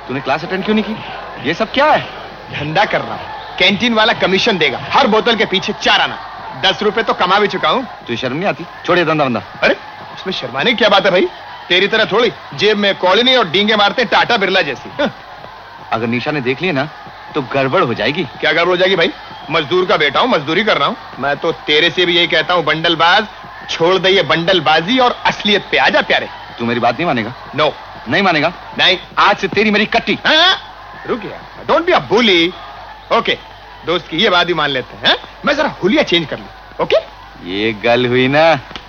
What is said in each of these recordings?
तूने class attend क्यों नहीं की? ये सब क्या है? धंधा कर रहा हूँ, कैंटीन वाला कमीशन देगा, हर बोतल के पीछे 4 आना। 10 रुपए तो कमा भी चुका हूँ। तुझे शर्म नहीं आती? छोड़िए धंधा बंदा। अरे उसमें शर्माने की क्या बात है भाई? तेरी तरह थोड़ी जेब में कॉलोनी और डींगे मारते टाटा बिरला जैसी। अगर निशा ने देख लिया ना तो गड़बड़ हो जाएगी। क्या गड़बड़ हो जाएगी भाई? मजदूर का बेटा हूँ, मजदूरी कर रहा हूँ। मैं तो तेरे से भी यही कहता हूँ, बंडलबाज, छोड़ दे ये बंडलबाजी और असलियत पे आजा प्यारे। तू मेरी बात नहीं मानेगा? नो, नहीं मानेगा? नहीं। आज से तेरी मेरी कट्टी। रुक यार, don't be a bully. Okay, दोस्त की ये बात भी मान लेते हैं। मैं जरा हुलिया चेंज कर लूं। ओके? ये गल हुई ना।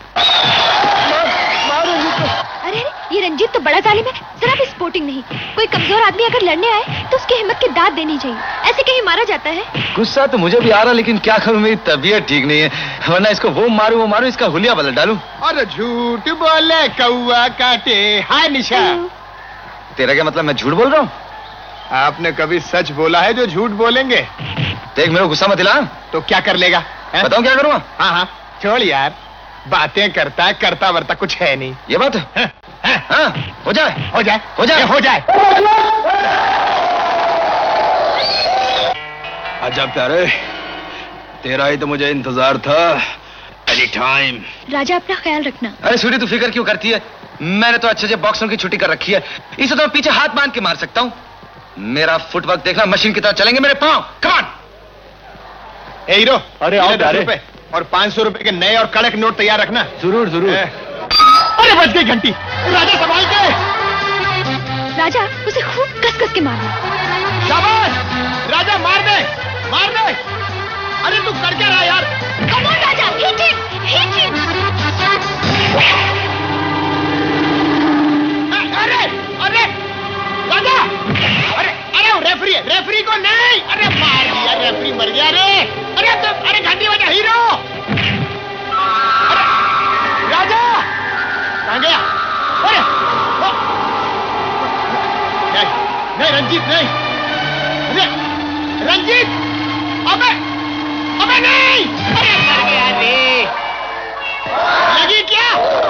अरे ये रंजीत तो बड़ा जालिम है, जरा भी स्पोर्टिंग नहीं। कोई कमजोर आदमी अगर लड़ने आए तो उसकी हिम्मत की दाद देनी चाहिए, ऐसे कहीं मारा जाता है। गुस्सा तो मुझे भी आ रहा, लेकिन क्या करूं, मेरी तबीयत ठीक नहीं है, वरना इसको वो मारूं इसका हुलिया बदल डालूं। और झूठ बोले कौआ काटे। हाय निशा। तेरा क्या मतलब मैं झूठ बोल रहा हूँ? आपने कभी सच बोला है जो झूठ बोलेंगे? देख मेरे को गुस्सा मत दिला। तो क्या कर लेगा? बताऊं क्या करूँगा? हाँ, छोड़ यार, बातें करता है, करता वर्ता कुछ है नहीं। ये बात है? हाँ, हो जाए हो जाए हो जाए हो जाए। अच्छा प्यारे, तेरा ही तो मुझे इंतजार था। Any time. राजा अपना ख्याल रखना। अरे सूरी तू फिक्र क्यों करती है? मैंने तो अच्छे से बॉक्सरों की छुट्टी कर रखी है, इसे तो मैं पीछे हाथ बांध के मार सकता हूँ। मेरा फुटवर्क देखना, मशीन की तरह चलेंगे मेरे पांव। Come on. ए हीरो, अरे आओ 10 रुपए और 500 रुपए के नए और कड़क नोट तैयार रखना। जरूर जरूर। अरे बच गई घंटी। राजा संभाल के। राजा उसे खूब कस कस के मारना। शाबाश राजा, मार दे मार दे। अरे तू कर क्या रहा यार? Come on Raja, hit hit. अरे अरे राजा, अरे रेफरी को नहीं। अरे मार दिया, रेफरी मर गया रे। अरे घंटी बजा हीरो। अरे राजा कहाँ गया? अरे नहीं रंजीत नहीं। अरे रंजीत, अबे नहीं। अरे मर गया रे। लगी क्या?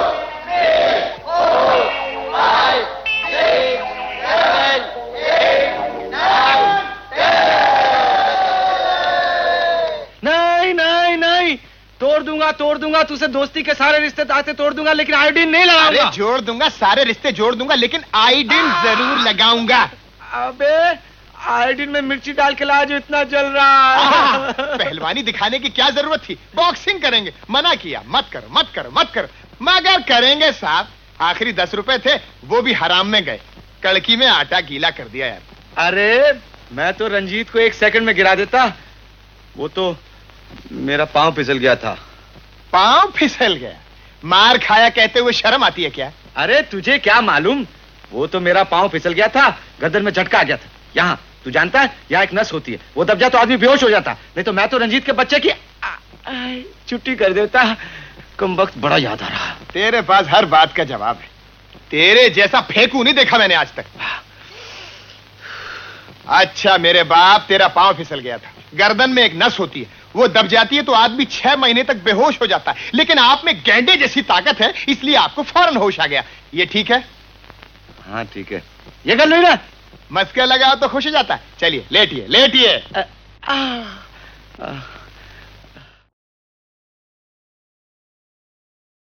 नहीं, तोड़ दूंगा तुझसे दोस्ती के सारे रिश्ते ताते तोड़ दूंगा, लेकिन आयोडीन नहीं लगाऊंगा। अरे जोड़ दूंगा, सारे रिश्ते जोड़ दूंगा, लेकिन आयोडीन जरूर लगाऊंगा। अबे आयोडीन में मिर्ची डाल के ला जो इतना जल रहा है। पहलवानी दिखाने की क्या जरूरत थी? बॉक्सिंग करेंगे। मना किया, मत करो। मगर करेंगे साहब। आखिरी 10 रुपए थे, वो भी हराम में गए। कड़की में आटा गीला कर दिया यार। अरे मैं तो रंजीत को 1 सेकंड में गिरा देता, वो तो मेरा पांव फिसल गया था। पांव फिसल गया? मार खाया कहते हुए शर्म आती है क्या? अरे तुझे क्या मालूम, वो तो मेरा पांव फिसल गया था, गर्दन में झटका आ गया था। यहाँ तू जानता है, यहाँ एक नस होती है, वो दब जाए तो आदमी बेहोश हो जाता। नहीं तो मैं तो रंजीत के बच्चे की छुट्टी कर देता। कमबख्त बड़ा याद आ रहा। तेरे पास हर बात का जवाब है। तेरे जैसा फेंकू नहीं देखा मैंने आज तक। अच्छा मेरे बाप, तेरा पांव फिसल गया था, गर्दन में एक नस होती है, वो दब जाती है तो आदमी 6 महीने तक बेहोश हो जाता है। लेकिन आप में गैंडे जैसी ताकत है, इसलिए आपको फौरन होश आ गया। ये ठीक है? हाँ ठीक है। ये कर लो ना, मस्का लगाओ तो खुश हो जाता है। चलिए लेटिए।